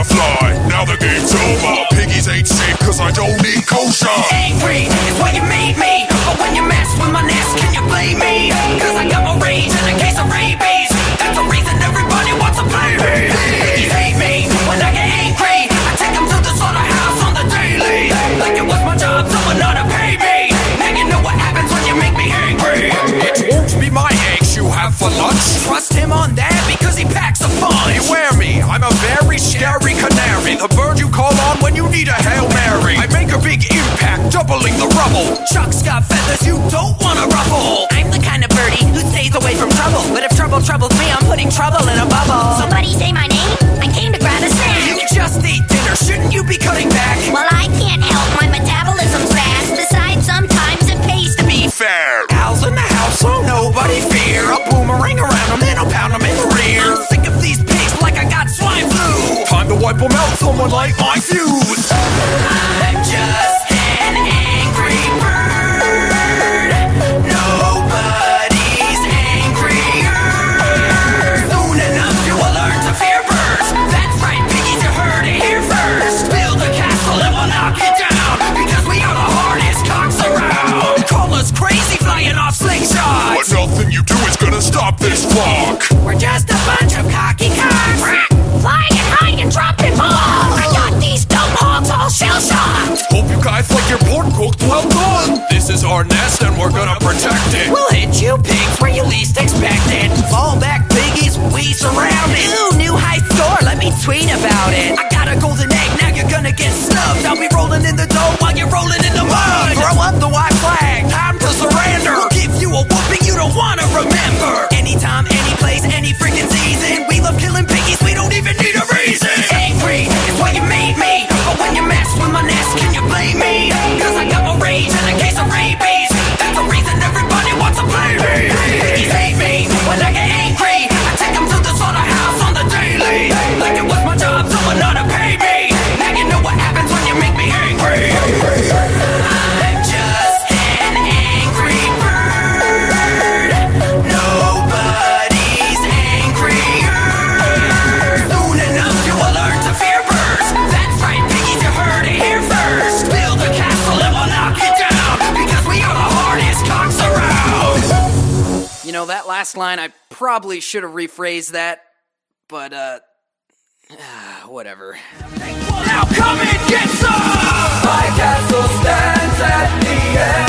fly. Now the game's over. Piggies ain't safe cause I don't need kosher. Angry is what you made me, but when you mess with my nest, can you blame me? Cause I got more rage in a case of rabies. That's the reason everybody wants to play me. Piggies hate me when I get angry. I take them to the slaughterhouse on the daily. Like it was my job, someone ought to pay me. Now you know what happens when you make me angry. It won't be my eggs you have for lunch. Trust him on that because he packs a punch. Beware me, I'm a very scary canary. The bird you call on when you need a Hail Mary. I make a big impact, doubling the rubble. Chuck's got feathers you don't wanna ruffle. I'm the kind of birdie who stays away from trouble. But if trouble troubles me, I'm putting trouble in a bubble. Somebody say my name? I came to grab a snack. You just ate dinner, shouldn't you be cutting back? Well, I can't help, my metabolism's fast. Besides, sometimes it pays to be fair. Owls in the house, so nobody fear. I'll boomerang around them, then I'll pound them in the rear. I'm sick of these pigs like I got swine flu. Time to wipe them out, someone light my fuse. I'm just an angry bird. Nobody's angrier. Soon enough you will learn to fear birds. That's right, piggies, you heard it here first. Build a castle and we'll knock it down, because we are the hardest cocks around. Call us crazy flying off slingshots, But nothing you do is gonna stop this flock. we're just a bunch of cocky cocks. flying high and dropping balls. I got these dumb hogs all shell-shocked. Hope you guys like your pork cooked well done. This is our nest and we're gonna protect it. We'll hit you pigs where you least expect it. Fall back, piggies, we surround it. Ooh, new high score, let me tweet about it. I got a golden egg, now you're gonna get snubbed. I'll be rolling in the dough while you're rolling in the mud. Throw up the white flag, time to surrender. We'll give you a whooping you don't wanna remember. Anytime, any place, any freaking season. We love killing piggies, we don't even need a reason. Angry is what you made me, but when you mess with my nest, can you blame me? Cause I got more rage in a case of rabies. That's the reason everybody wants to play me. Piggies hate me when I get angry. I take them to the slaughterhouse on the daily. Like it was my job, someone ought to pay me. Now you know what happens when you make me angry. I'm just an angry bird. Nobody's angrier. Soon enough you will learn to fear birds. That's right, piggies, you heard it here first. Build a castle and we'll knock it down, because we are the hardest cocks around. You know, that last line, I probably should have rephrased that, but, whatever. Now come and get some! My castle stands at the end.